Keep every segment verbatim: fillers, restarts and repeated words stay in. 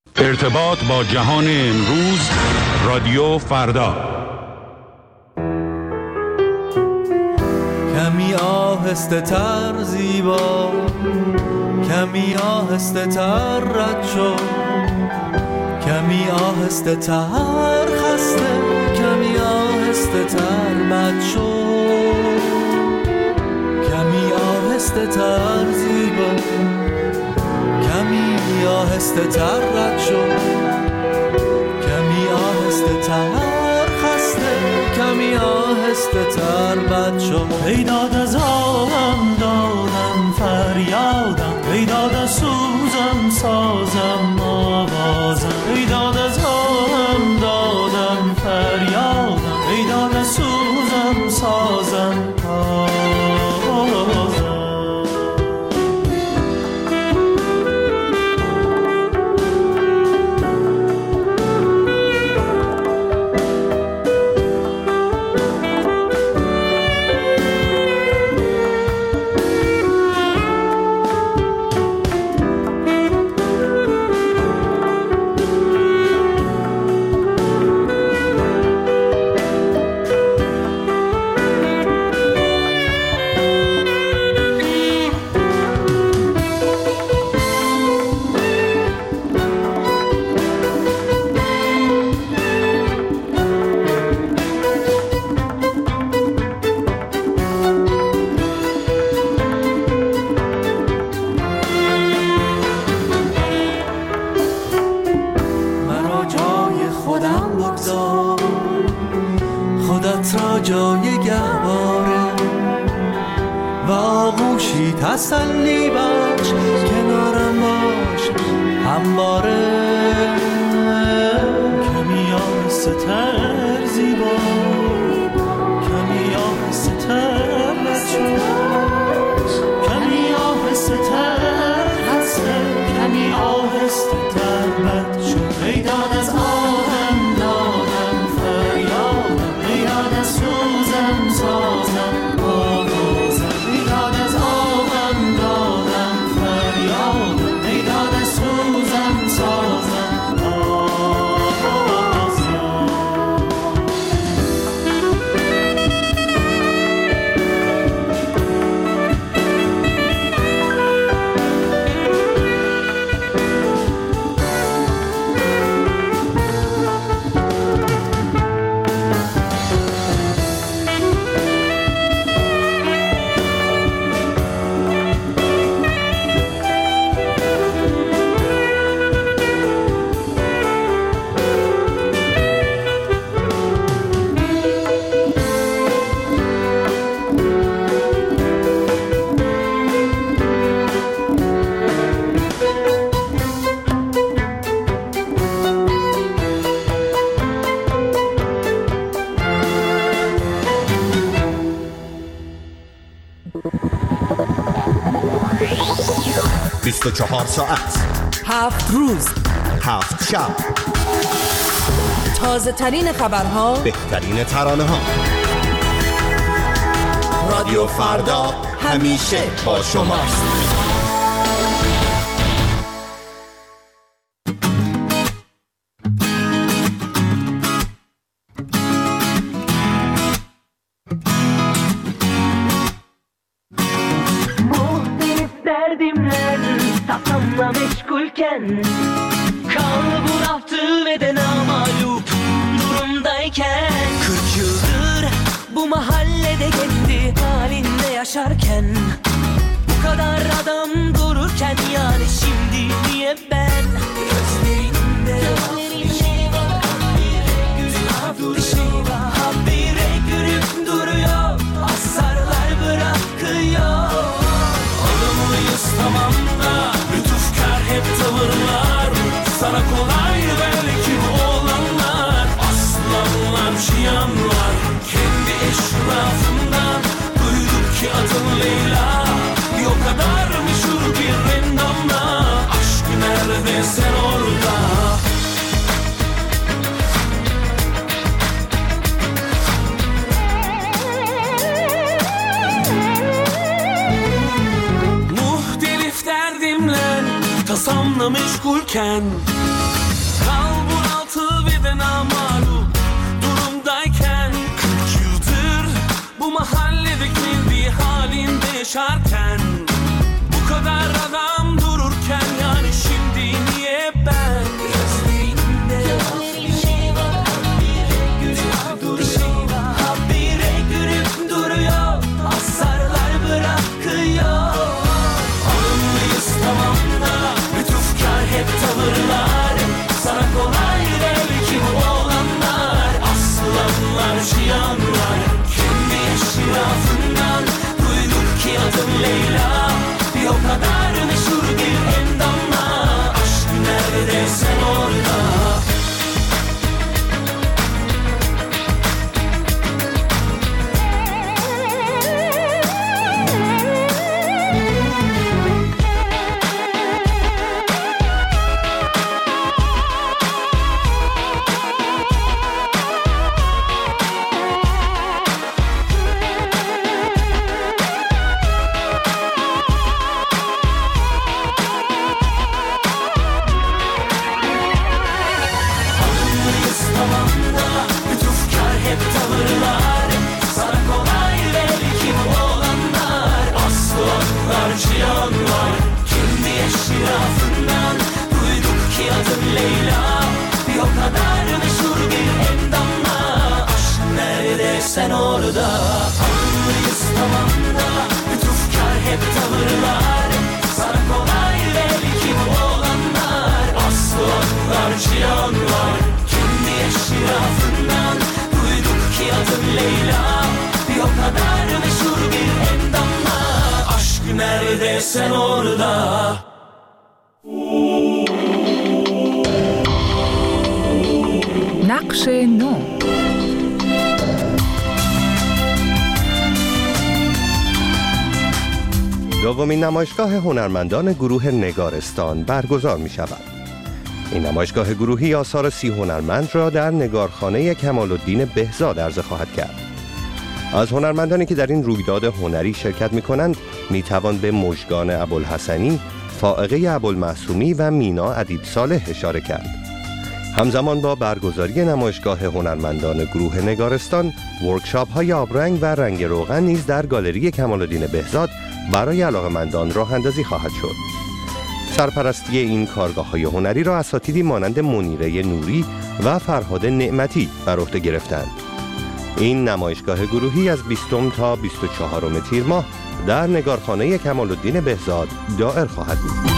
ارتباط با جهان امروز، رادیو فردا. کمی آهسته تر زیبا، کمی آهسته تر رد شو، کمی آهسته تر خسته، کمی آهسته تر بد شو، کمی آهسته تر زیبا، کمی آهسته تر رد شو، کمی آهسته تر خسته، کمی آهسته تر بد شو. ای داد از آهم دادم فریادم، ای داد از سوزم سازم آوازم، ای داد از آهم دادم فریادم، ای داد از سوزم سازم آوازم. تسلی بخش کنارم باش همواره، کمی آهسته تر زیبا، کمی آهسته تر رد شو، کمی آهسته تر خسته، کمی آهسته تر بد شو. ای داد از آهم دادم فریادم، ای داد از سوزم سازم آوازم، ای داد از آهم دادم فریادم، ای داد از سوزم سازم آوازم. بیست و چهار ساعت، هفت روز، هفت شب، تازه ترین خبرها، بهترین ترانه ها. رادیو فردا همیشه با شماست. Meşgulken kal bu raftı ve de namalup durumdayken, kırk yıldır bu mahallede kendi halinde yaşarken, bu kadar adam dururken yani şimdi niye ben gözlerinde bir şey var, habire bir şey var, habire gülüp duruyor, asarlar bırakıyor. Olumluyuz tamam da hep tavırlar sana kolay belki bu olanlar, aslanlar şiyanlar kendi eşrafından duyduk ki adın Leyla, bir o kadar meşhur bir endamla, aşk nerede sen orada. Muhtelif derdimle tasamla meşgulken, Kalbur altı ve de namalum durumdayken, kırk yıldır bu mahallede kendi halinde yaşarken, bu kadar adam dururken, yani şimdi niye ben? Gözlerinde bir şey var, habire gülüp duruyor, habire gülüp duruyor, asarlar bırakıyor. Alımlıyız tamam da lütufkar hep tavırlar, sana kolay değil ki bu olanlar, aslanlar cihanlar, kendi eşrafından duyduk ki adım Leyla, bir o kadar meşhur bir endamla, aşk nerede sen orada? Sen orada anlıyız tamam da lütufkar hep tavırlar, sana kolay belki bu olanlar, aslanlar cihanlar, kendi eşrafından duyduk ki adım Leyla, bir o kadar meşhur bir endamla, aşk nerede sen orada? نقش نو. دومین نمایشگاه هنرمندان گروه نگارستان برگزار می شود. این نمایشگاه گروهی آثار سی هنرمند را در نگارخانه کمال‌الدین بهزاد عرضه خواهد کرد. از هنرمندانی که در این رویداد هنری شرکت می کنند می توان به مژگان ابوالحسنی، فائقه ابوالمعصومی و مینا ادیب صالح اشاره کرد. همزمان با برگزاری نمایشگاه هنرمندان گروه نگارستان، ورکشاپ های آبرنگ و رنگ روغن نیز در گالری کمال‌الدین بهزاد برای علاقه‌مندان راه اندازی خواهد شد. سرپرستی این کارگاه‌های هنری را اساتیدی مانند منیره نوری و فرهاد نعمتی بر عهده گرفتند. این نمایشگاه گروهی از بیستم تا بیست و چهارم تیر ماه در نگارخانه کمال‌الدین بهزاد دائر خواهد بود.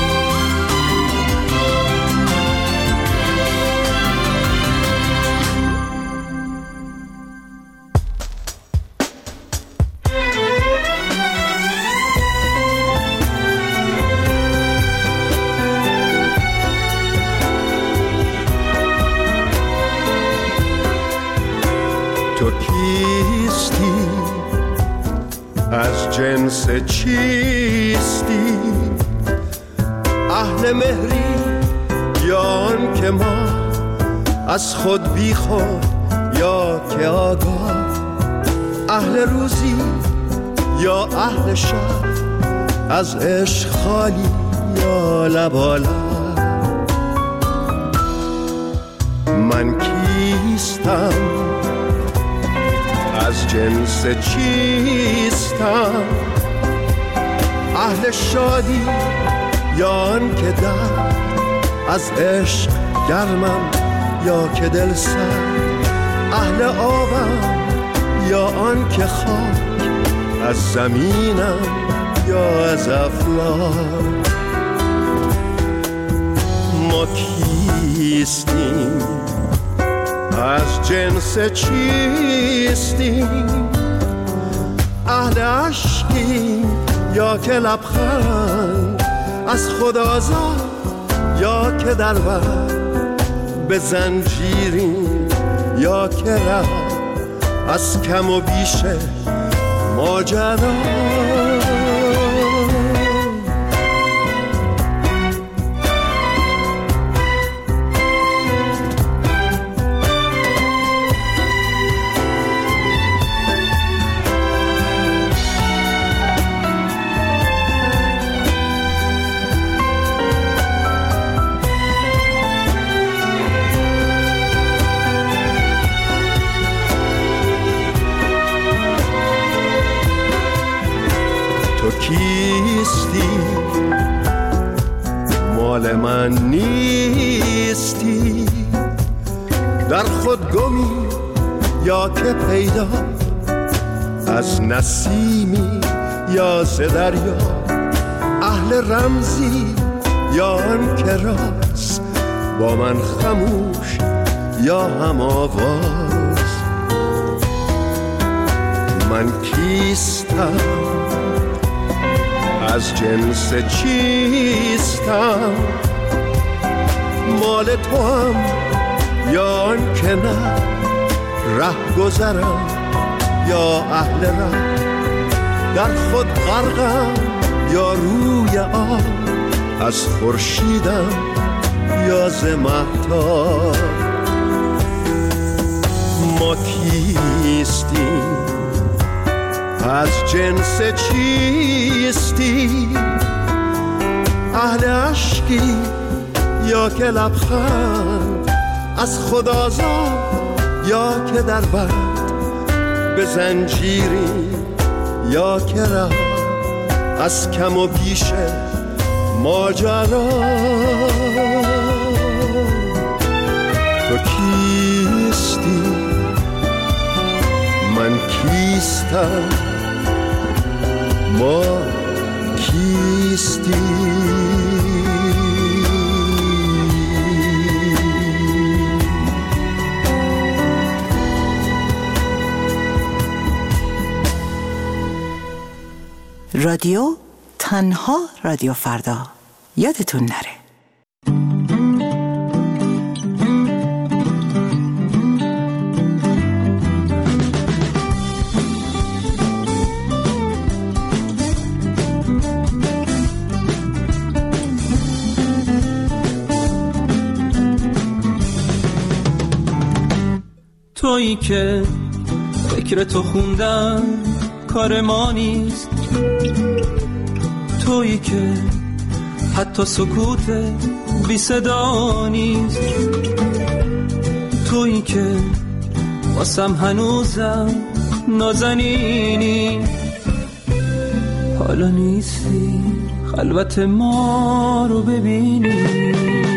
تو کیستی؟ از جنس چیستی؟ اهل مهری یا آن که ما از خود بی خود یا که آگاه، اهل روزی یا اهل شب، از عشق خالی یا لبالا. من کیستم؟ از جنس چیستم؟ اهل شادی یا آن که در از عشق گرمم یا که دل سرد، اهل آبم یا آن که خاک از زمینم یا از افلاک. ما کیستیم؟ از جنس چیستیم؟ اهل عشقیم یا که لبخند از خود آزاد یا که در بر به زنجیریم یا که ره از کم و بیش ماجرا. من نیستی، در خود گمی یا که پیدا، از نسیمی یا ز دریا، اهل رمزی یا آن که راست، با من خموش یا هم آواز. من کیستم، از جنس چیستم، مال تو هم یا آن که نه، ره گذرم یا اهل ره، در خود غرقم یا روی آب، از خورشیدم یا ز مهتاب. ما کیستیم، از جنس چیستی، اهل عشقی یا که لبخند، از خود آزاد یا که در بند، به زنجیری یا که رها، از کم و بیش ماجرا. تو کیستی، من کیستم، ما کیستی. رادیو تنها رادیو فردا، یادتون نره. تویی که فکر تو خوندن کار ما نیست، تویی که حتی سکوت بی صدا نیست، تویی که واسم هنوزم نازنینی، حالا نیستی خلوت ما رو ببینی.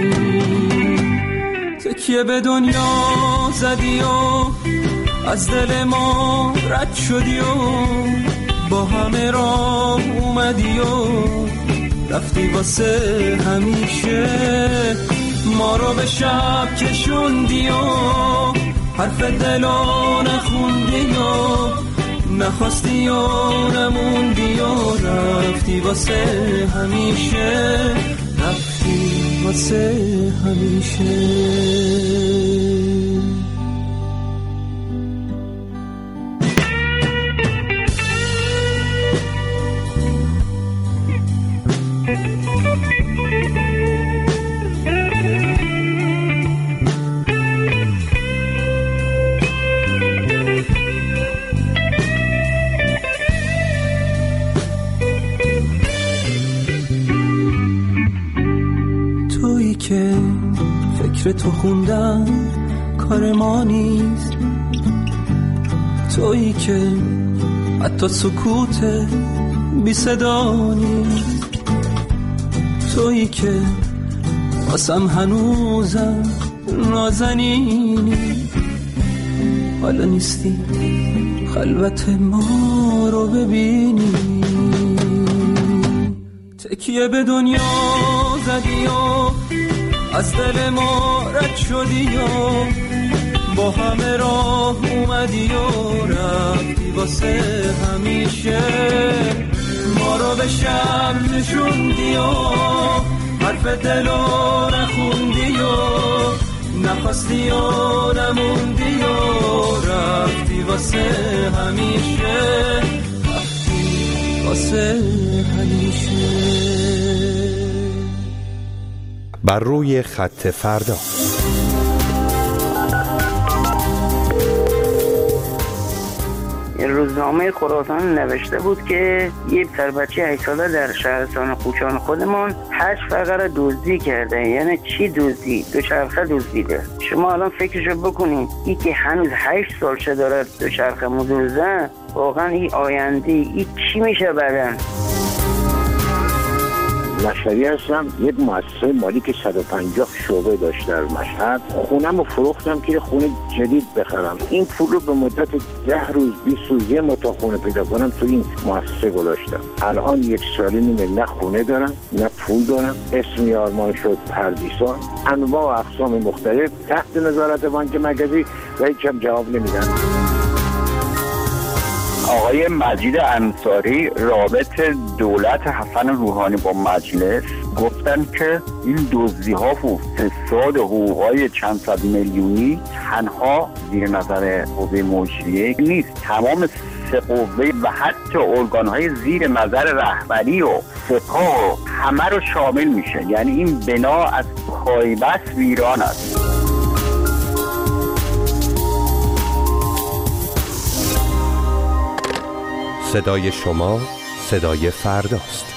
تکیه به دنیا زدی و از دل ما رد شدی و با همه راه اومدی و رفتی واسه همیشه، ما رو به شب کشوندی و حرف دلو نخوندی و نخواستی و نموندی و رفتی واسه همیشه، رفتی واسه همیشه. تویی که فکر تو خوندن کار ما نیست، تویی که حتی سکوت بی صدا نیست، تویی که واسم هنوزم نازنینی، حالا نیستی خلوت ما رو ببینی. تکیه به دنیا زدی و از دل ما رد شدی و با همه راه اومدی و رفتی واسه همیشه، ما رو به شب نشوندی و حرف دلو نخوندی و نخواستی و نموندی و رفتی واسه همیشه، رفتی واسه همیشه. بر روی خط فردا. روزنامه خراسان نوشته بود که یه پسر بچه هشت ساله در شهرستان کوچان خودمان هشت فقره دزدی کرده. یعنی چی دزدی؟ دوچرخه دزدیده. شما الان فکرشو بکنید، این که هنوز هشت سالشه داره دوچرخه مدوزه، واقعا این آینده این چی میشه بعدن؟ مشهدی هستم. یک مؤسسه مالی که صد و پنجاه شعبه داشت در مشهد. خونم رو فروختم که خونه جدید بخرم. این پول رو به مدت ده روز بیست روز یه متا خونه پیدا کنم تو این مؤسسه گذاشتم. الان یک سالی نیمه نه خونه دارم نه پول دارم. اسمی آرمان شد پردیسان، انواع و اقسام مختلف تحت نظارت بانک مرکزی و هیچ هم جواب نمیدن. آقای مجید انصاری رابط دولت حسن روحانی با مجلس گفتن که این دزدی ها و فساد حقوقای چند صد میلیونی تنها زیر نظر قوه مجریه نیست، تمام سه قوه و حتی ارگان های زیر نظر رهبری و سپاه و همه رو شامل میشه. یعنی این بنا از پایبست ویران است. صدای شما صدای فرداست.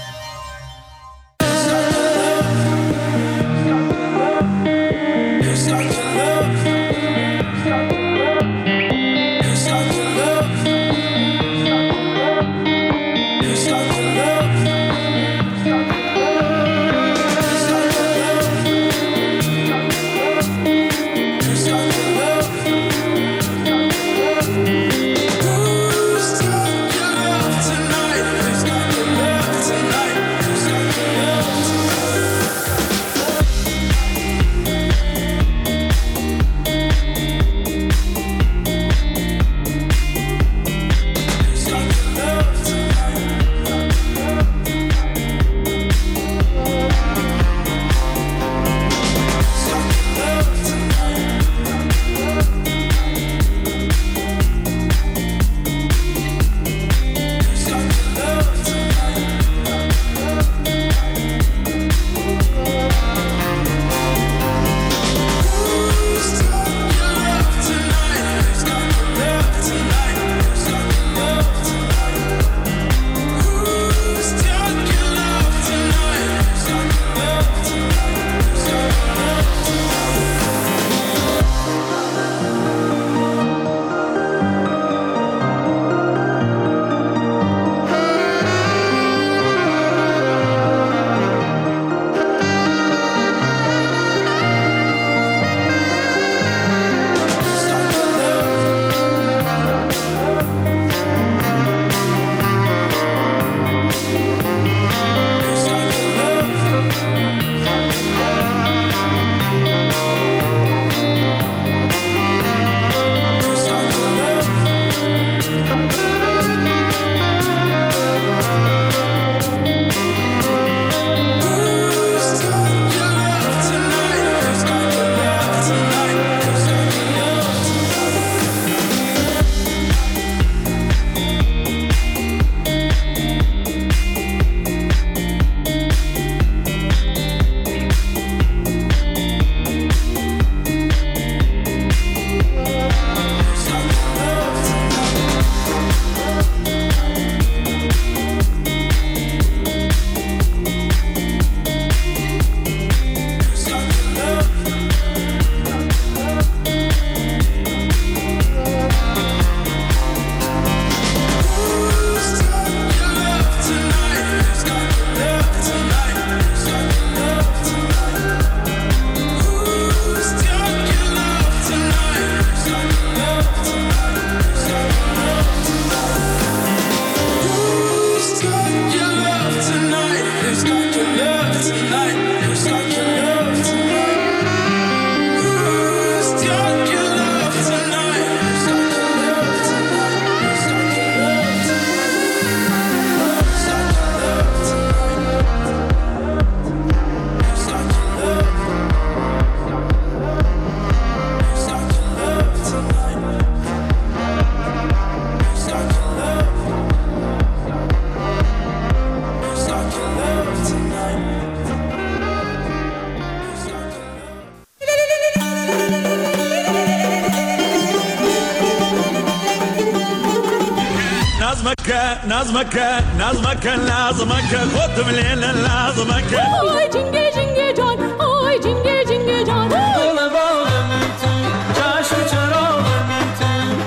نظمك نظمك نظمك لازمك خد من لازمك آی جنگه جنگه جان آی جنگه جنگه جان گل باغ تو چشم چراغ تو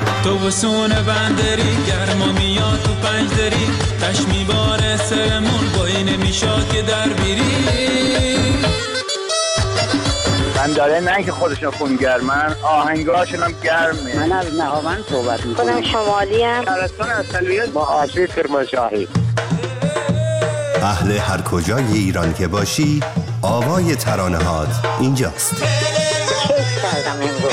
تابستون بندری گرما میاد تو پنجدری تش میباره سرمون بایی نمیشاد که در بیری من داره نه که خودشون خون گرمن آهنگاشون هم گرمه. من از نهاوند صحبت میکنم. خودم شمالی هم شهرستان اصلیت با آشی کرمانشاهی. اهل هر کجای ایران که باشی آوای ترانه هات اینجاست. کیف کردم امروز.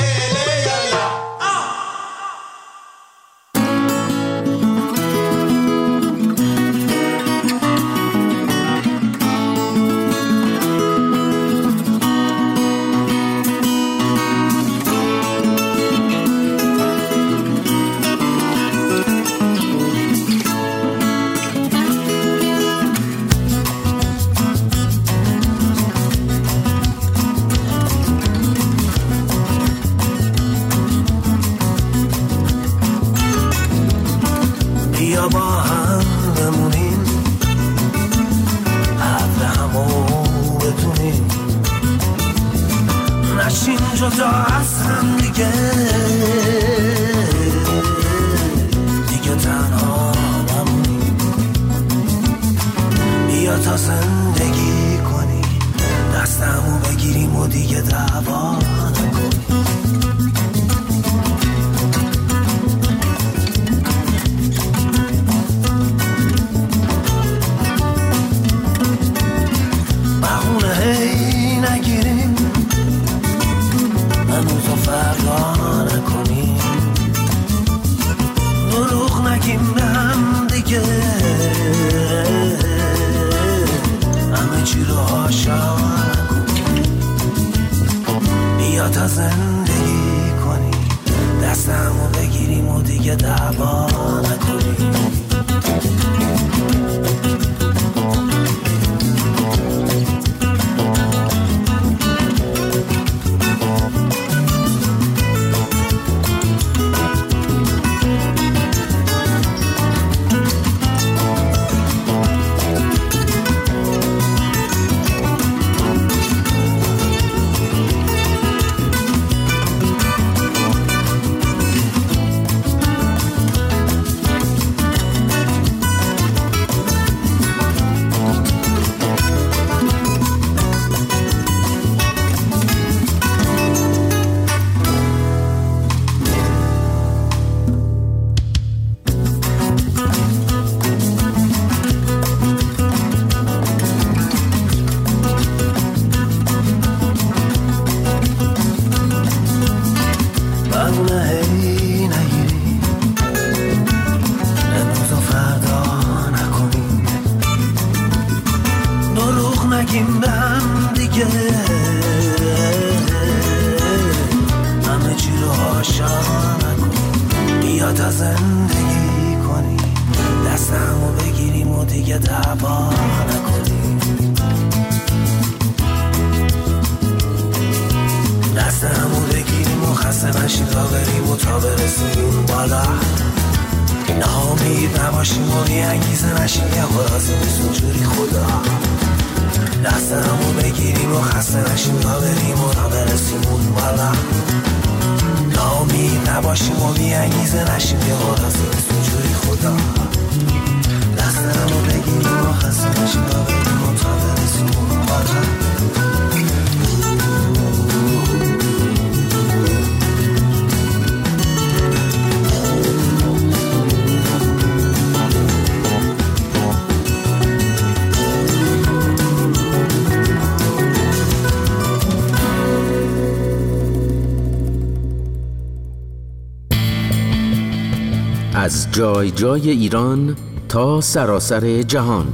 از جای جای ایران تا سراسر جهان.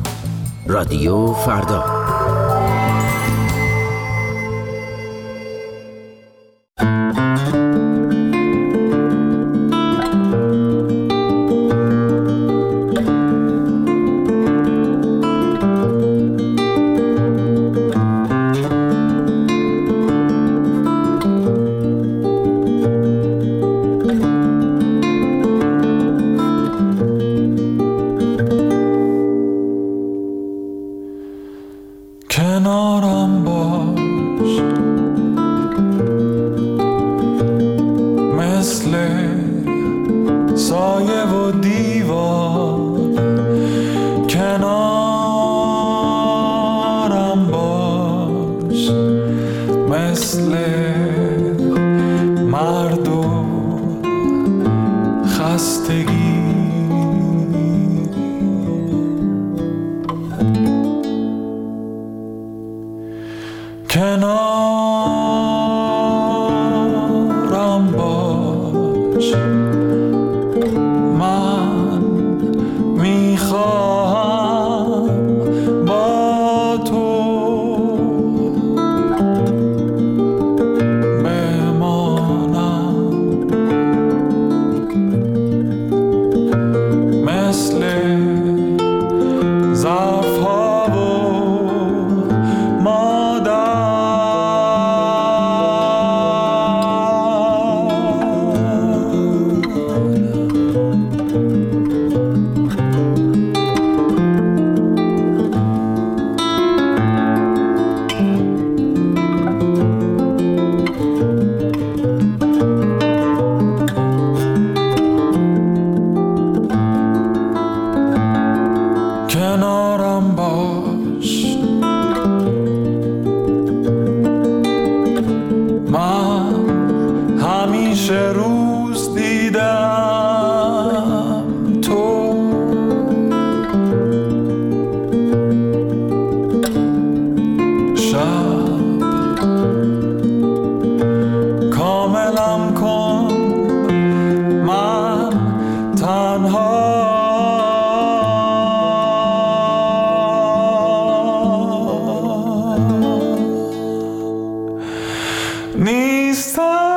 رادیو فردا. مثل مرد و خستگی کنارم باش من میخواهم با تو بمانم مثل ظرف‌ها و مادر کنارم باش من همیشه روز دیدم تو شب کاملم کن من تنها نیستم